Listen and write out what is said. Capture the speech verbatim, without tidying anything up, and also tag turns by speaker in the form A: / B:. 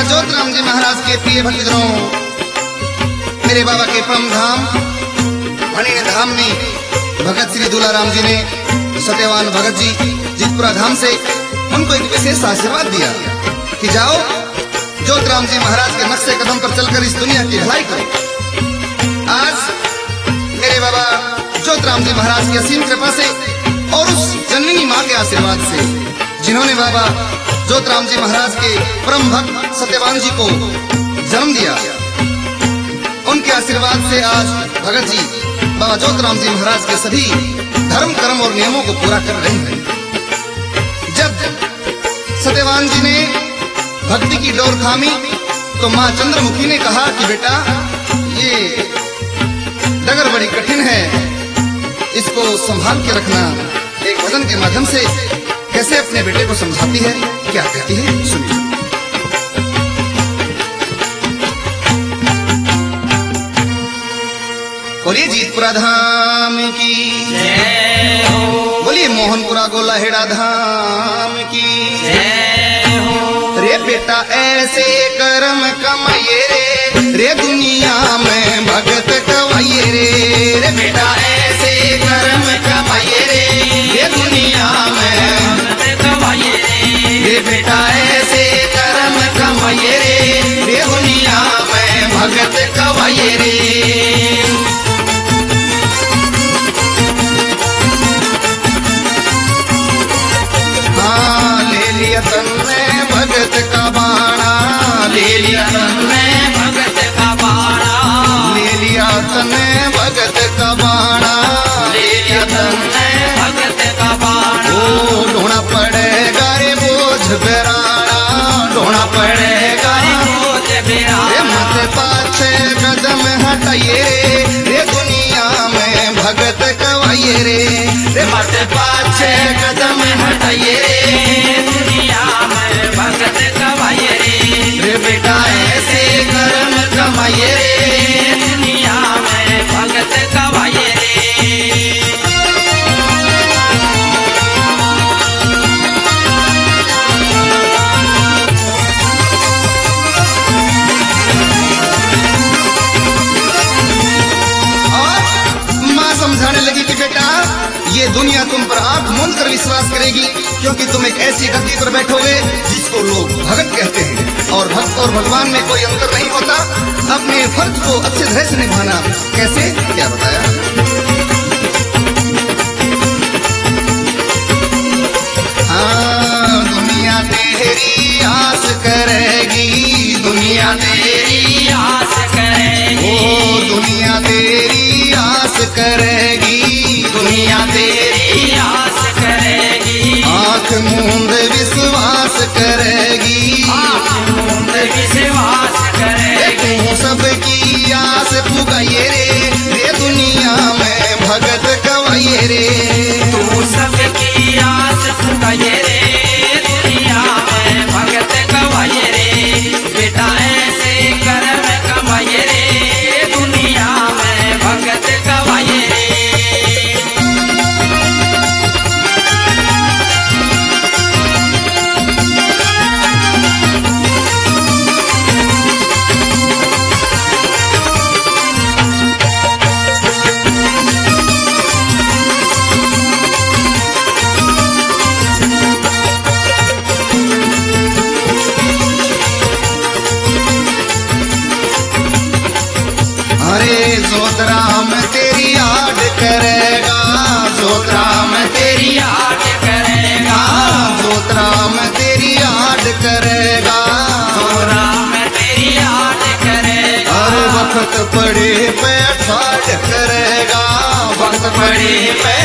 A: जोतराम जी महाराज के प्रिय भक्तजनों, मेरे बाबा के परम धाम भणिन धाम में भगत श्री दुलाराम जी ने सत्यवान भगत जी जितपुरा धाम से उनको एक विशेष आशीर्वाद दिया कि जाओ जोतराम जी महाराज के नक्शे कदम पर चलकर इस दुनिया की भलाई करो। आज मेरे बाबा जोतराम जी महाराज की असीम कृपा से और उस जननी माँ के आशीर्वाद से, जिन्होंने बाबा जोतराम जी महाराज के परम भक्त सत्यवान जी को जन्म दिया, उनके आशीर्वाद से आज भगत जी बाबा जोतराम जी महाराज के सभी धर्म कर्म और नियमों को पूरा कर रहे हैं। जब सत्यवान जी ने भक्ति की डोर थामी तो माँ चंद्रमुखी ने कहा कि बेटा ये डगर बड़ी कठिन है, इसको संभाल के रखना। एक भजन के माध्यम से कैसे अपने बेटे को समझाती है, क्या कहती है, सुनिए। बोलिए जीतपुरा धाम की जय हो, बोलिए मोहनपुरा गोलाहेड़ा धाम की जय हो। रे बेटा ऐसे कर्म कमाइए रे, रे दुनिया में भगत कमाइए रे, रे बेटा ऐसे कर्म कमाइए रे, रे दुनिया में भगत कमाइए रे, रे बेटा ऐसे कर्म कमाइए रे, रे दुनिया में भगत कमाइए रे। तन्ने भगत का बाणा, ले लिया तन्ने भगत का बाणा, ले लिया तन्ने भगत का बाणा, ले लिया तन्ने भगत का बाणा। ओ ढोना पड़ेगा रे बोझ बेराना, ढोना पड़ेगा रे बोझ बेराना। मत पाछे कदम हटाइए रे, रे दुनिया में भगत कवाइए रे, रे मत पाछे कदम हटाइए रे, भगत कमाइए रे, रे बेटा ऐसे कर्म कमाइए रे, दुनिया में भगत कमाइए रे। और माँ समझाने लगी कि बेटा ये दुनिया तुम पर आंख मूंद कर विश्वास करेगी, क्योंकि तुम एक ऐसी गद्दी पर बैठोगे जिसको लोग भगत कहते हैं। और भक्त और भगवान में कोई अंतर नहीं होता। अपने फर्ज को अच्छे तरह से निभाना। कैसे, क्या बताया। हाँ दुनिया तेरी आस करेगी, दुनिया तेरी आस करेगी, ओ दुनिया तेरी आस करेगी, दुनिया तेरी आस करेगी। आंख मूंद विश्वास करेगी, आंख मूंद विश्वास करेगी। तू सबकी आस पुगाइए रे, रे दुनिया में भगत कवाइए रे, तू सबकी आस पुगाइए रे, दुनिया में भगत कवाइए रे, बेटा ऐसे कर्म कमाइए रे, दुनिया में भगत कवाइए रे। जोतराम तेरी आड़ करेगा, जोतराम तेरी आड़ करेगा, जोतराम तेरी आड़ करेगा, जोतराम तेरी आड़ करेगा। और वक्त पड़े पे ठाड़ करेगा, वक्त पड़े पे